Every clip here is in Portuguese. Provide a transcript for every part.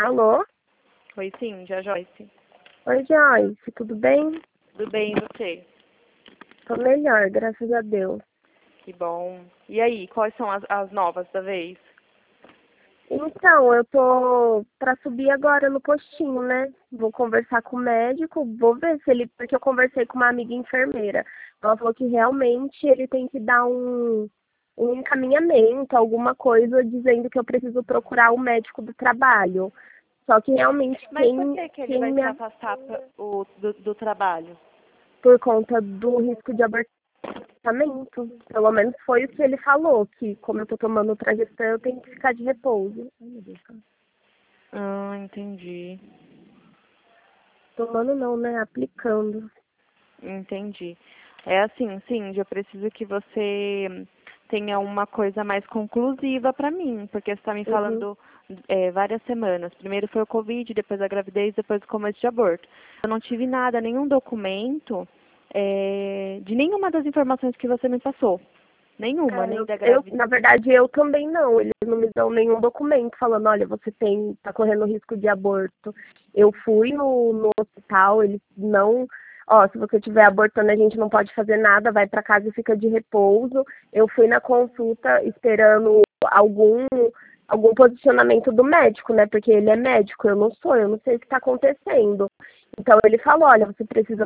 Alô? Oi, sim, já Joyce. Oi, Joyce, tudo bem? Tudo bem, e você? Tô melhor, graças a Deus. Que bom. E aí, quais são as novas da vez? Então, eu tô pra subir agora no postinho, né? Vou conversar com o médico, vou ver se ele... Porque eu conversei com uma amiga enfermeira. Ela falou que realmente ele tem que dar um encaminhamento, alguma coisa, dizendo que eu preciso procurar o médico do trabalho. Só que realmente Mas por que que ele quem vai me... se afastar do trabalho? Por conta do risco de abortamento. Pelo menos foi o que ele falou, que como eu tô tomando Tragestan, eu tenho que ficar de repouso. Ai, meu Deus, cara. Ah, entendi. Tomando não, né? Aplicando. Entendi. É assim, Cindy, eu preciso que você tenha uma coisa mais conclusiva para mim, porque você está me Uhum. falando várias semanas. Primeiro foi o Covid, depois a gravidez, depois o começo de aborto. Eu não tive nada, nenhum documento de nenhuma das informações que você me passou. Nenhuma, nem da gravidez. Na verdade, eu também não. Eles não me dão nenhum documento falando, olha, você tá correndo risco de aborto. Eu fui no hospital, eles não, ó, se você estiver abortando, a gente não pode fazer nada, vai para casa e fica de repouso. Eu fui na consulta esperando algum posicionamento do médico, né? Porque ele é médico, eu não sou, eu não sei o que está acontecendo. Então ele falou, olha, você precisa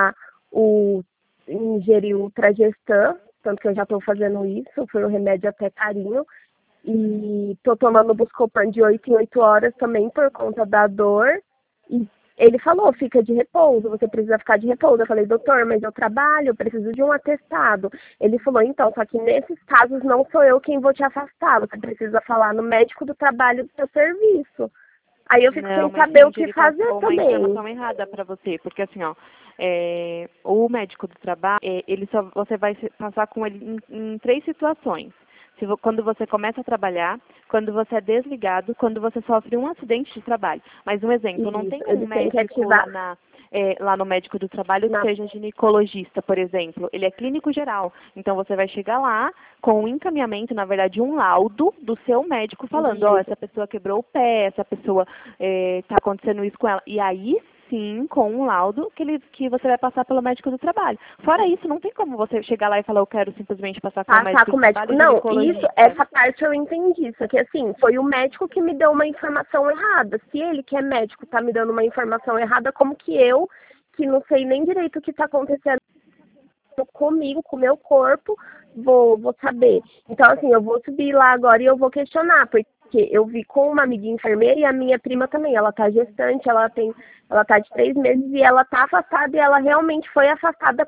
ingerir o Tragestan, tanto que eu já estou fazendo isso, foi um remédio até carinho, e estou tomando Buscopan de 8 em 8 horas também por conta da dor, e ele falou, fica de repouso, você precisa ficar de repouso. Eu falei, doutor, mas eu trabalho, eu preciso de um atestado. Ele falou, então, só que nesses casos não sou eu quem vou te afastar, você precisa falar no médico do trabalho do seu serviço. Aí eu fico Não, sem mas saber o Cindy, que ele fazer passou uma também. informação errada para você, porque assim, ó, o médico do trabalho, você vai passar com ele em três situações. Quando você começa a trabalhar, quando você é desligado, quando você sofre um acidente de trabalho. Mas um exemplo, não Isso, tem um eles têm que médico ativar lá no médico do trabalho que na... seja ginecologista, por exemplo. Ele é clínico geral. Então você vai chegar lá com um encaminhamento, na verdade, um laudo do seu médico falando, ó, Isso. essa pessoa quebrou o pé, essa pessoa está acontecendo isso com ela. E aí sim, com um laudo que você vai passar pelo médico do trabalho. Fora isso, não tem como você chegar lá e falar, eu quero simplesmente passar com o Passar médico com do o médico. trabalho e Não, isso, ginecologista. essa parte eu entendi. Só que assim, foi o médico que me deu uma informação errada. Se ele, que é médico, tá me dando uma informação errada, como que eu, que não sei nem direito o que tá acontecendo comigo, com o meu corpo, vou saber. Então, assim, eu vou subir lá agora e eu vou questionar, porque eu vi com uma amiga enfermeira e a minha prima também. Ela tá gestante, ela tá de 3 meses e ela tá afastada e ela realmente foi afastada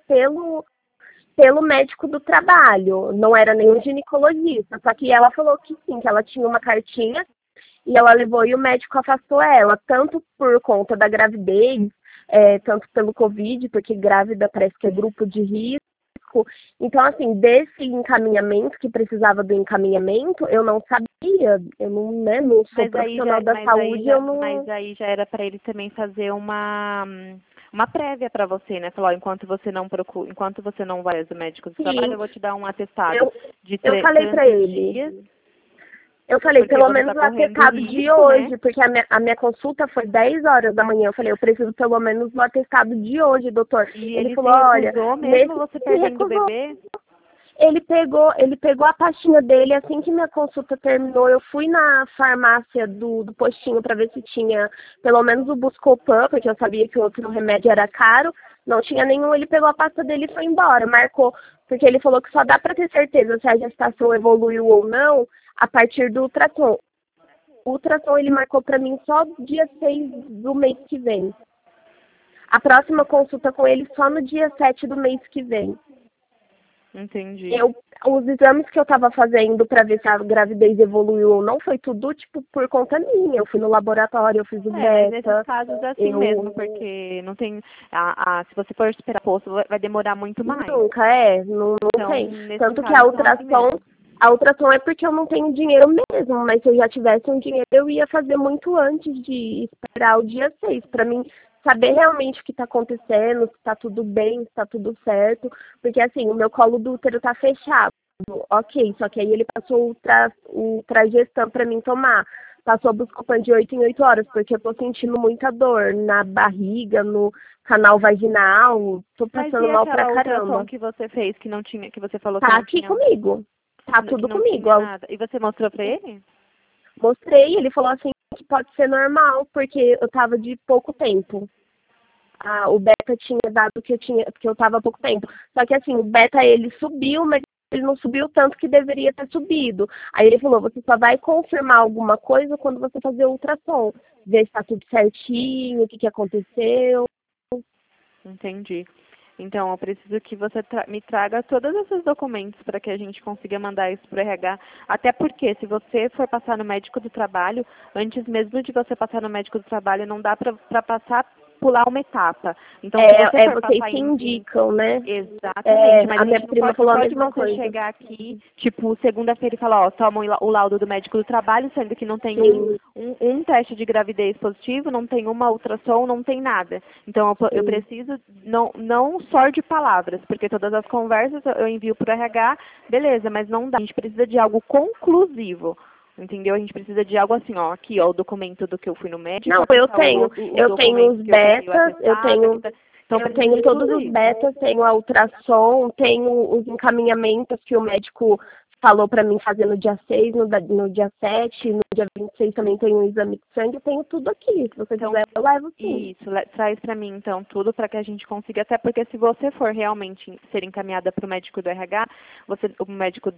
pelo médico do trabalho, não era nenhum ginecologista, só que ela falou que sim, que ela tinha uma cartinha e ela levou e o médico afastou ela, tanto por conta da gravidez, tanto pelo Covid, porque grávida parece que é grupo de risco. Então, assim, desse encaminhamento, que precisava do encaminhamento, eu não sabia, eu não, né, não sou profissional da saúde, eu não... Mas aí já era para ele também fazer uma prévia para você, né? Falar, ó, enquanto você não vai ao médico do trabalho, Sim, eu vou te dar um atestado eu, de eu falei para tantos ele, dias, eu falei, porque pelo você menos está o correndo atestado de risco, né? hoje, porque a minha consulta foi 10 horas da manhã. Eu falei, eu preciso pelo menos do atestado de hoje, doutor. E Ele ele se falou, olha, recusou mesmo nesse você se perdendo o recusou. bebê? Ele pegou a pastinha dele, assim que minha consulta terminou, eu fui na farmácia do postinho para ver se tinha pelo menos o Buscopan, porque eu sabia que o outro remédio era caro, não tinha nenhum, ele pegou a pasta dele e foi embora, marcou, porque ele falou que só dá para ter certeza se a gestação evoluiu ou não a partir do ultrassom. O ultrassom ele marcou para mim só dia 6 do mês que vem. A próxima consulta com ele só no dia 7 do mês que vem. Entendi. Os exames que eu estava fazendo para ver se a gravidez evoluiu ou não foi tudo, tipo, por conta minha. Eu fui no laboratório, eu fiz o Mas nesses beta, casos é assim mesmo, eu porque não tem. Se você for esperar posto, vai demorar muito mais. nunca, não Então, tem. nesses Tanto que a casos são assim ultrassom, mesmo. a ultrassom é porque eu não tenho dinheiro mesmo, mas se eu já tivesse um dinheiro, eu ia fazer muito antes de esperar o dia 6 para mim saber realmente o que está acontecendo, se está tudo bem, se está tudo certo, porque assim, o meu colo do útero está fechado. Ok, só que aí ele passou o Tragestan para mim tomar. passou Buscopan de 8 em 8 horas, porque eu tô sentindo muita dor na barriga, no canal vaginal, tô Mas passando e mal aquela pra ultrassom caramba. que você fez, que não tinha, que você falou que Tá não aqui tinha, comigo, tá que tudo não comigo. tinha nada? E você mostrou pra ele? Mostrei, ele falou assim que pode ser normal, porque eu tava de pouco tempo. O beta tinha dado que eu tava há pouco tempo. Só que assim, o beta ele subiu, mas ele não subiu tanto que deveria ter subido. Aí ele falou, você só vai confirmar alguma coisa quando você fazer o ultrassom. Ver se tá tudo certinho, o que aconteceu. Entendi. Então, eu preciso que você me traga todos esses documentos para que a gente consiga mandar isso para o RH. Até porque, se você for passar no médico do trabalho, antes mesmo de você passar no médico do trabalho, não dá para passar, pular uma etapa. Então, se você for Vocês passar que em indicam, né? exatamente, mas A a minha gente não prima pode, não falou a pode mesma você coisa. chegar aqui, tipo, segunda-feira e falar, ó, toma o laudo do médico do trabalho, sendo que não tem Sim, um teste de gravidez positivo, não tem uma ultrassom, não tem nada. Então, eu sim. preciso, não só de palavras, porque todas as conversas eu envio para o RH, beleza, mas não dá. A gente precisa de algo conclusivo. Entendeu? A gente precisa de algo assim, ó, aqui, ó, o documento do que eu fui no médico, Não, aqui eu tá o, tenho. o, o Eu tenho documento os que eu peguei o betas, atestado, aqui tá. Então, eu precisa tenho de todos tudo os isso. betas, tenho a ultrassom, tenho os encaminhamentos que o médico falou para mim fazer no dia 6, no dia 7, no dia 26 também tenho um exame de sangue, eu tenho tudo aqui. Se você Então, quiser, eu levo sim. isso, traz para mim então tudo para que a gente consiga, até porque se você for realmente ser encaminhada para o médico do RH, o médico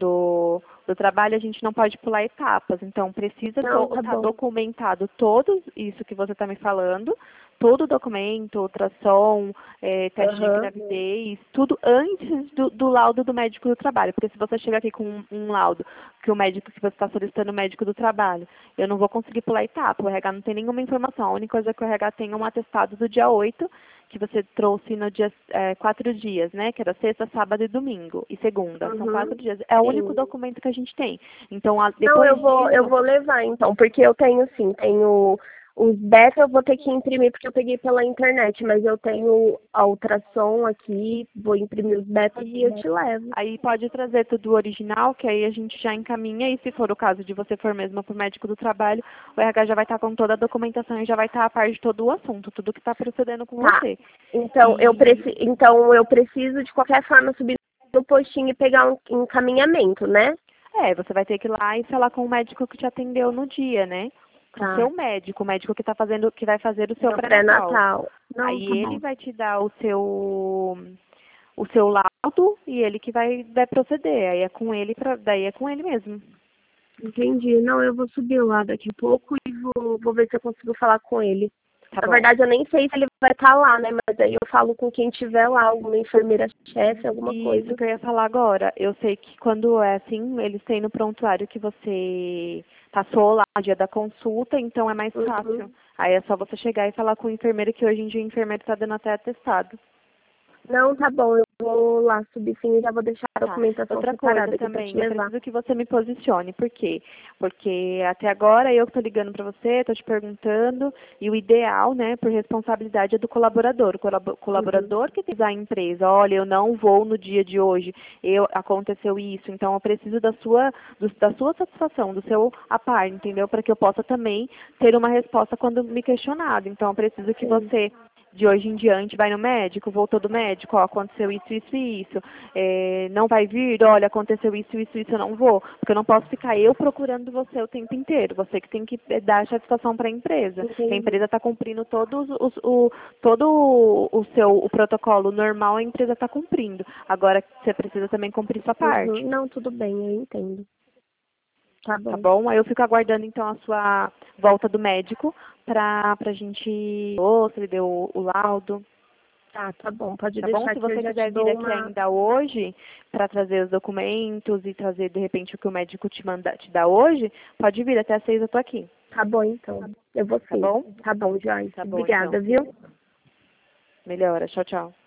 do trabalho, a gente não pode pular etapas. Então, precisa Não, tá estar bom. documentado tudo isso que você está me falando, todo o documento, ultrassom, teste de Aham. gravidez, tudo antes do laudo do médico do trabalho. Porque se você chegar aqui com um laudo que o médico que você está solicitando o médico do trabalho, eu não vou conseguir pular etapa. O RH não tem nenhuma informação. A única coisa que o RH tem é um atestado do dia 8 que você trouxe no dia 4 dias, né? Que era sexta, sábado e domingo. E segunda. São 4 Uhum. dias. É o único Sim. documento que a gente tem. Então, Não, depois eu disso, vou levar então, porque eu tenho sim, tenho os beta eu vou ter que imprimir porque eu peguei pela internet, mas eu tenho a ultrassom aqui, vou imprimir os betas e eu te levo. aí pode trazer tudo original, que aí a gente já encaminha. E se for o caso de você for mesmo para o médico do trabalho, o RH já vai estar com toda a documentação e já vai estar a par de todo o assunto, tudo que está procedendo com Tá. você. Então E eu preciso de qualquer forma subir no postinho e pegar um encaminhamento, né? você vai ter que ir lá e falar com o médico que te atendeu no dia, né? Com o Tá. seu médico, o médico que que vai fazer o seu No pré-natal. pré-natal. Não, Aí tá ele bom. vai te dar o seu laudo e ele que vai proceder. Aí é com ele, daí é com ele mesmo. Entendi. Não, eu vou subir lá daqui a pouco e vou ver se eu consigo falar com ele. Tá Na bom. verdade, eu nem sei se ele vai estar lá, né? Mas aí eu falo com quem tiver lá, alguma enfermeira-chefe, alguma E isso coisa. que eu ia falar agora. Eu sei que quando é assim, eles têm no prontuário que você passou lá no dia da consulta, então é mais fácil. Uhum. Aí é só você chegar e falar com o enfermeiro, que hoje em dia o enfermeiro está dando até atestado. Não, tá bom, eu vou lá subir sim e já vou deixar a Tá. documentação Outra coisa separada aqui pra te também, eu levar. preciso que você me posicione. Por quê? Porque até agora eu que estou ligando para você, estou te perguntando, e o ideal, né, por responsabilidade é do colaborador. O Uhum. colaborador que tem que usar a empresa. Olha, eu não vou no dia de hoje, aconteceu isso, então eu preciso da sua satisfação, do seu a par, entendeu? Para que eu possa também ter uma resposta quando me questionado. Então eu preciso que Sim. você de hoje em diante vai no médico, voltou do médico, ó, aconteceu isso, isso e isso. Não vai vir, olha, aconteceu isso, isso, isso, eu não vou. Porque eu não posso ficar eu procurando você o tempo inteiro. Você que tem que dar satisfação para a empresa. Que a Entendi. empresa está cumprindo todo o protocolo normal, a empresa está cumprindo. Agora você precisa também cumprir sua Uhum. parte. Não, tudo bem, eu entendo. Tá Tá bom. bom? Aí eu fico aguardando então a sua volta do médico pra gente. Ou se ele deu o laudo. Tá bom. Pode Tá bom? deixar Se que eu você já te quiser vir dou aqui uma. ainda hoje para trazer os documentos e trazer de repente o que o médico te dá hoje, pode vir até às 6 eu tô aqui. Tá bom, então. Eu vou Tá sim. bom? Tá bom, Joyce. Tá bom Obrigada, então. viu? Melhora. Tchau, tchau.